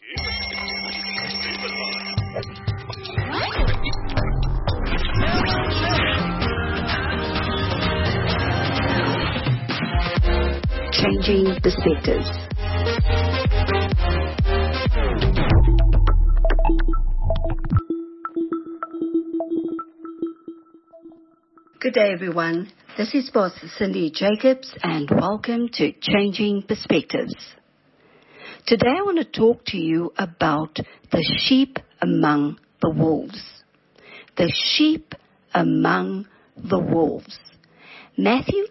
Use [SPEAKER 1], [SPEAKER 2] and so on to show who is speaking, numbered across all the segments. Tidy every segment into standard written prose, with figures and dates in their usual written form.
[SPEAKER 1] Changing Perspectives. Good day, everyone. This is Pastor Cindy Jacobs, and welcome to Changing Perspectives. Today I want to talk to you about the sheep among the wolves. The sheep among the wolves. Matthew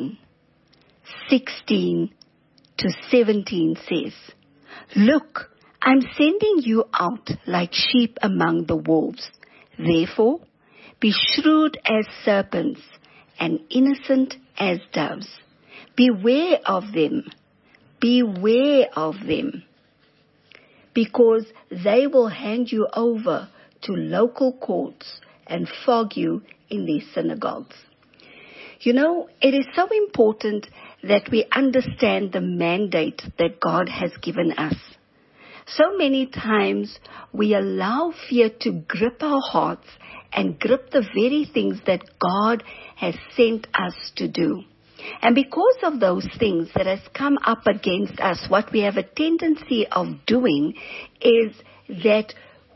[SPEAKER 1] 10:16-17 says, "Look, I'm sending you out like sheep among the wolves. Therefore, be shrewd as serpents and innocent as doves. Beware of them, because they will hand you over to local courts and flog you in their synagogues." You know, it is so important that we understand the mandate that God has given us. So many times we allow fear to grip our hearts and grip the very things that God has sent us to do. And because of those things that has come up against us, what we have a tendency of doing is that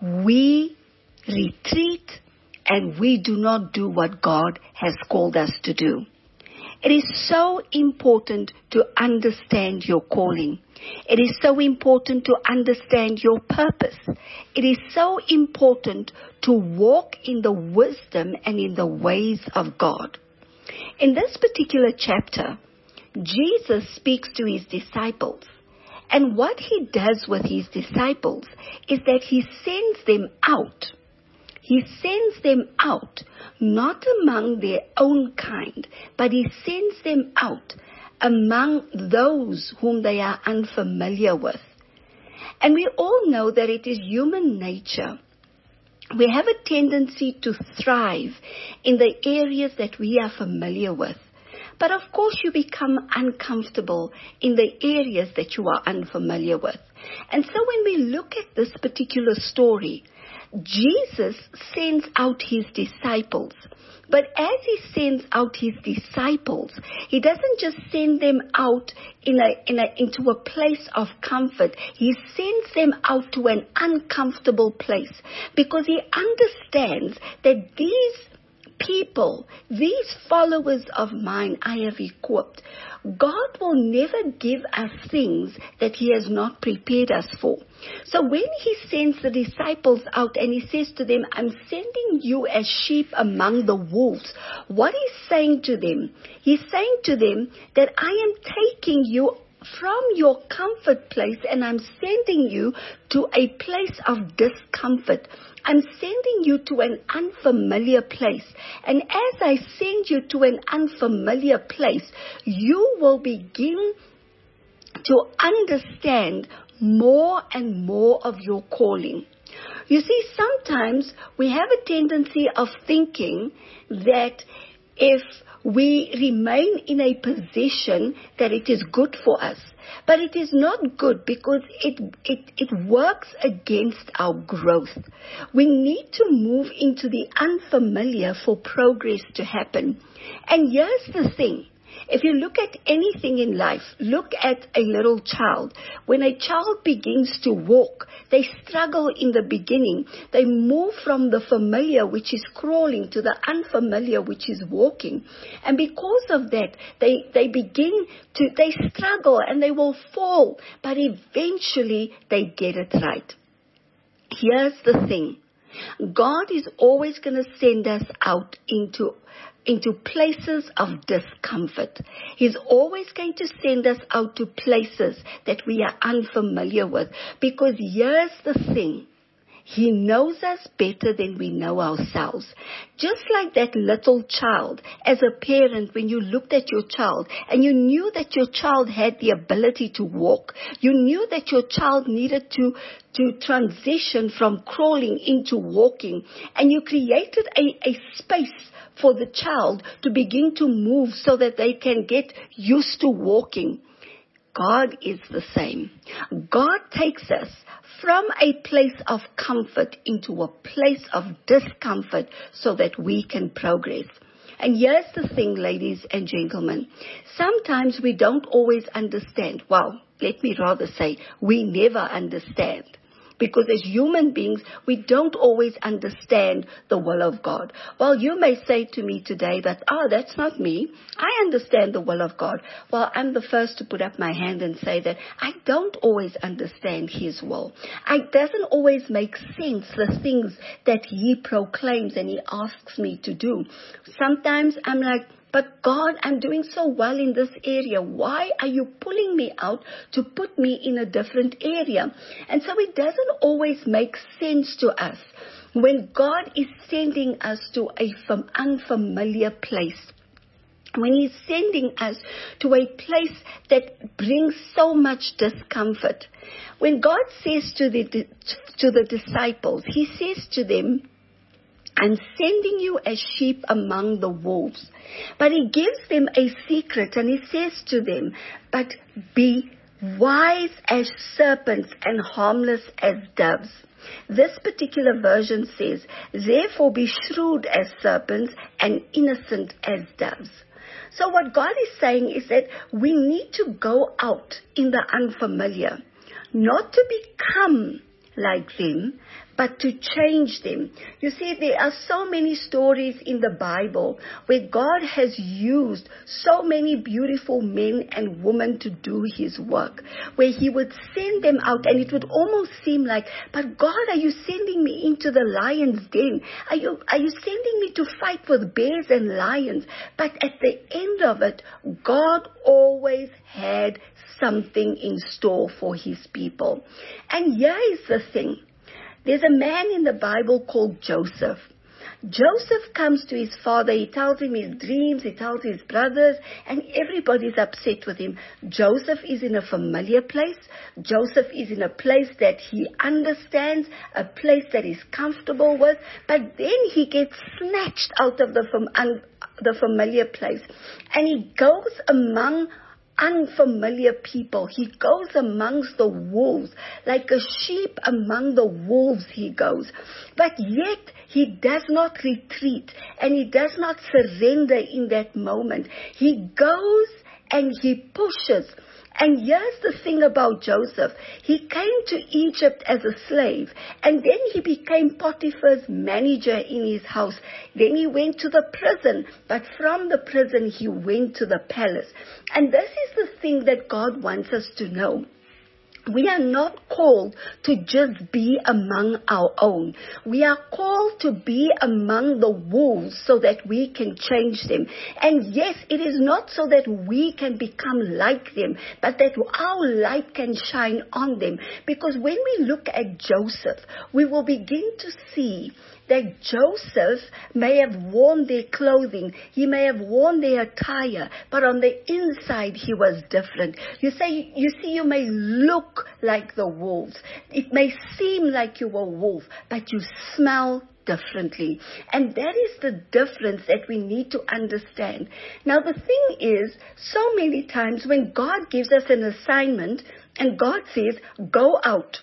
[SPEAKER 1] we retreat and we do not do what God has called us to do. It is so important to understand your calling. It is so important to understand your purpose. It is so important to walk in the wisdom and in the ways of God. In this particular chapter, Jesus speaks to his disciples. And what he does with his disciples is that he sends them out. He sends them out, not among their own kind, but he sends them out among those whom they are unfamiliar with. And we all know that it is human nature. We have a tendency to thrive in the areas that we are familiar with. But of course you become uncomfortable in the areas that you are unfamiliar with. And so when we look at this particular story, Jesus sends out his disciples. But as he sends out his disciples, he doesn't just send them out into a place of comfort. He sends them out to an uncomfortable place because he understands that these people, these followers of mine I have equipped, God will never give us things that he has not prepared us for. So when he sends the disciples out and he says to them, "I'm sending you as sheep among the wolves," what he's saying to them? He's saying to them that I am taking you from your comfort place and I'm sending you to a place of discomfort. I'm sending you to an unfamiliar place. And as I send you to an unfamiliar place, you will begin to understand more and more of your calling. You see, sometimes we have a tendency of thinking that if we remain in a position that it is good for us. But it is not good because it works against our growth. We need to move into the unfamiliar for progress to happen. And here's the thing. If you look at anything in life, look at a little child. When a child begins to walk, they struggle in the beginning. They move from the familiar, which is crawling, to the unfamiliar, which is walking. And because of that, they struggle and they will fall. But eventually, they get it right. Here's the thing. God is always going to send us out into places of discomfort. He's always going to send us out to places that we are unfamiliar with. Because here's the thing. He knows us better than we know ourselves. Just like that little child, as a parent, when you looked at your child and you knew that your child had the ability to walk, you knew that your child needed to transition from crawling into walking, and you created a space for the child to begin to move so that they can get used to walking. God is the same. God takes us from a place of comfort into a place of discomfort so that we can progress. And here's the thing, ladies and gentlemen. Sometimes we don't always understand. Well, let me rather say, we never understand. Because as human beings, we don't always understand the will of God. Well, you may say to me today that, that's not me. I understand the will of God. Well, I'm the first to put up my hand and say that I don't always understand His will. It doesn't always make sense, the things that He proclaims and He asks me to do. Sometimes I'm like, but God, I'm doing so well in this area. Why are you pulling me out to put me in a different area? And so it doesn't always make sense to us when God is sending us to an unfamiliar place. When He's sending us to a place that brings so much discomfort. When God says to the disciples, He says to them, I'm sending you as sheep among the wolves. But He gives them a secret and He says to them, but be wise as serpents and harmless as doves. This particular version says, therefore be shrewd as serpents and innocent as doves. So what God is saying is that we need to go out in the unfamiliar, not to become like them, but to change them. You see, there are so many stories in the Bible where God has used so many beautiful men and women to do His work, where He would send them out and it would almost seem like, but God, are you sending me into the lion's den? Are you sending me to fight with bears and lions? But at the end of it, God always had something in store for His people. And here is the thing. There's a man in the Bible called Joseph. Joseph comes to his father. He tells him his dreams. He tells his brothers, and everybody's upset with him. Joseph is in a familiar place. Joseph is in a place that he understands, a place that he's comfortable with. But then he gets snatched out of the familiar place, and he goes among unfamiliar people. He goes amongst the wolves, like a sheep among the wolves he goes. But yet he does not retreat and he does not surrender in that moment. He goes and he pushes. And here's the thing about Joseph. He came to Egypt as a slave, and then he became Potiphar's manager in his house. Then he went to the prison, but from the prison he went to the palace. And this is the thing that God wants us to know. We are not called to just be among our own. We are called to be among the wolves so that we can change them. And yes, it is not so that we can become like them, but that our light can shine on them. Because when we look at Joseph, we will begin to see that Joseph may have worn their clothing, he may have worn their attire, but on the inside he was different. You see, you may look like the wolves. It may seem like you were a wolf, but you smell differently. And that is the difference that we need to understand. Now the thing is, so many times when God gives us an assignment and God says, go out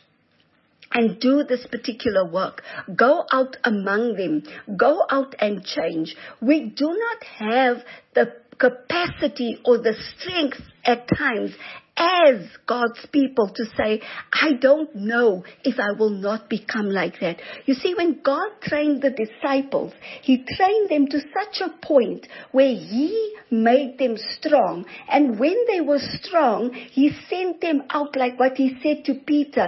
[SPEAKER 1] and do this particular work. Go out among them. Go out and change. We do not have the capacity or the strength at times as God's people to say, I don't know if I will not become like that. You see, when God trained the disciples, He trained them to such a point where He made them strong. And when they were strong, He sent them out like what He said to Peter,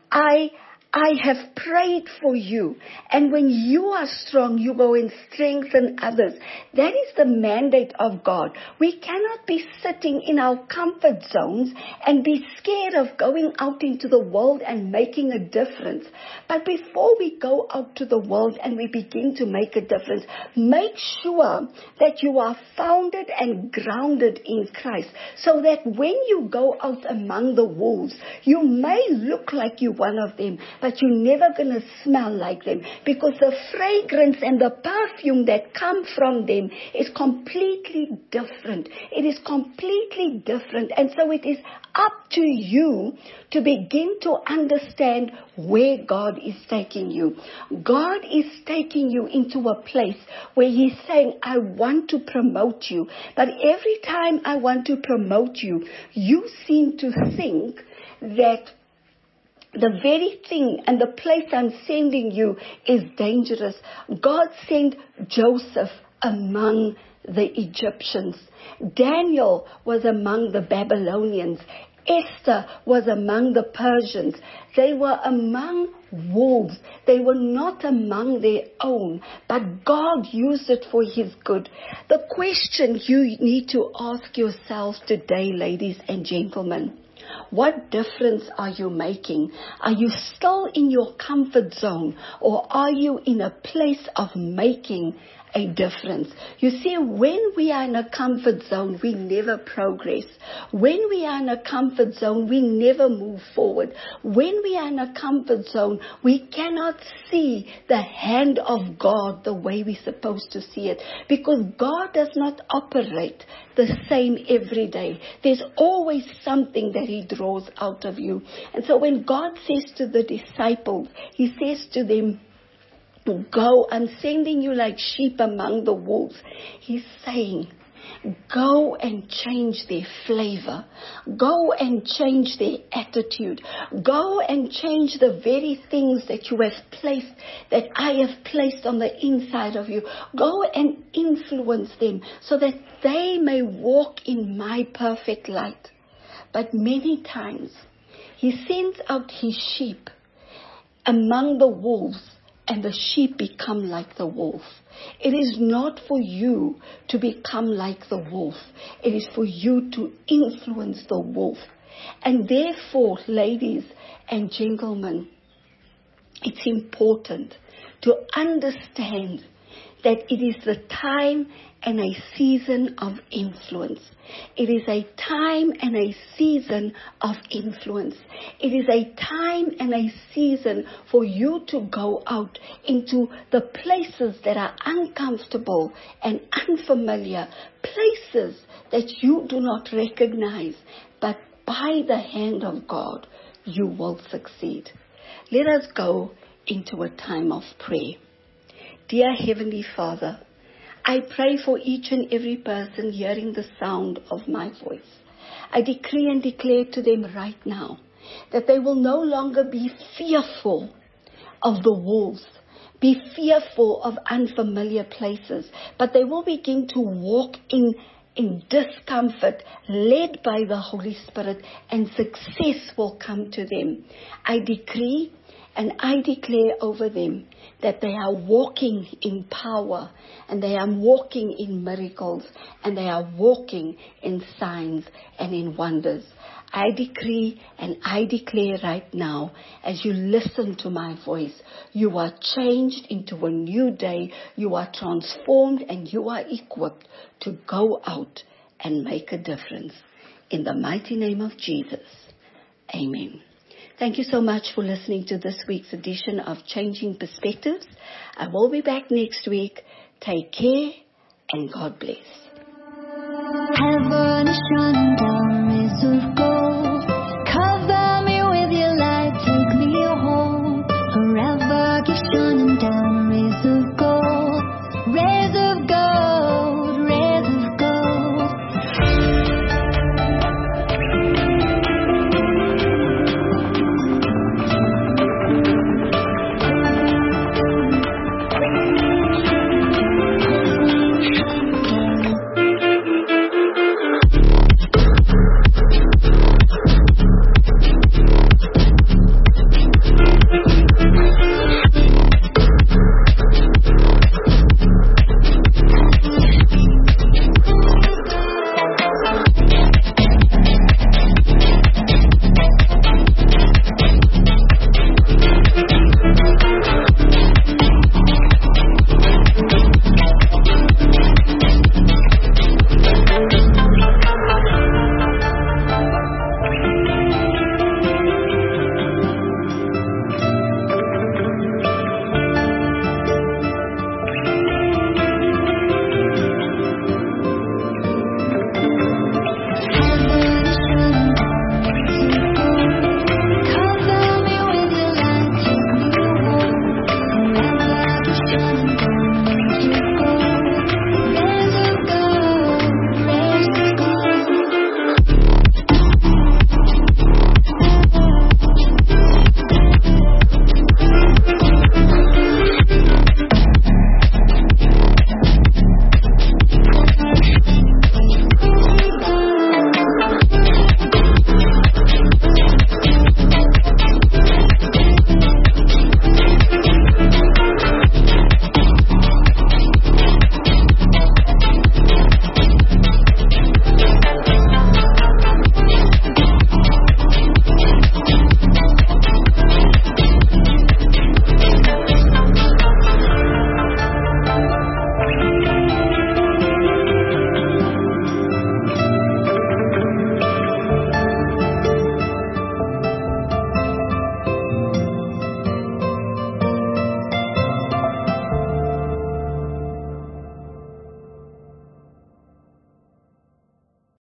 [SPEAKER 1] I have prayed for you. And when you are strong, you go and strengthen others. That is the mandate of God. We cannot be sitting in our comfort zones and be scared of going out into the world and making a difference. But before we go out to the world and we begin to make a difference, make sure that you are founded and grounded in Christ, so that when you go out among the wolves, you may look like you're one of them, but you're never going to smell like them, because the fragrance and the perfume that come from them is completely different. It is completely different. And so it is up to you to begin to understand where God is taking you. God is taking you into a place where He's saying, I want to promote you. But every time I want to promote you, you seem to think that the very thing and the place I'm sending you is dangerous. God sent Joseph among the Egyptians. Daniel was among the Babylonians. Esther was among the Persians. They were among wolves. They were not among their own, but God used it for His good. The question you need to ask yourselves today, ladies and gentlemen, what difference are you making? Are you still in your comfort zone, or are you in a place of making a difference? You see, when we are in a comfort zone, we never progress. When we are in a comfort zone, we never move forward. When we are in a comfort zone, we cannot see the hand of God the way we're supposed to see it, because God does not operate the same every day. There's always something that He draws out of you. And so when God says to the disciples, He says to them, go, I'm sending you like sheep among the wolves. He's saying, go and change their flavor. Go and change their attitude. Go and change the very things that you have placed, that I have placed on the inside of you. Go and influence them so that they may walk in my perfect light. But many times, He sends out His sheep among the wolves, and the sheep become like the wolf. It is not for you to become like the wolf. It is for you to influence the wolf. And therefore, ladies and gentlemen, it's important to understand that it is the time and a season of influence. It is a time and a season of influence. It is a time and a season for you to go out into the places that are uncomfortable and unfamiliar, places that you do not recognize, but by the hand of God, you will succeed. Let us go into a time of prayer. Dear Heavenly Father, I pray for each and every person hearing the sound of my voice. I decree and declare to them right now that they will no longer be fearful of the wolves, be fearful of unfamiliar places, but they will begin to walk in discomfort, led by the Holy Spirit, and success will come to them. I decree and I declare over them that they are walking in power, and they are walking in miracles, and they are walking in signs and in wonders. I decree and I declare right now, as you listen to my voice, you are changed into a new day. You are transformed and you are equipped to go out and make a difference. In the mighty name of Jesus, amen. Thank you so much for listening to this week's edition of Changing Perspectives. I will be back next week. Take care and God bless. Heaven is shining down,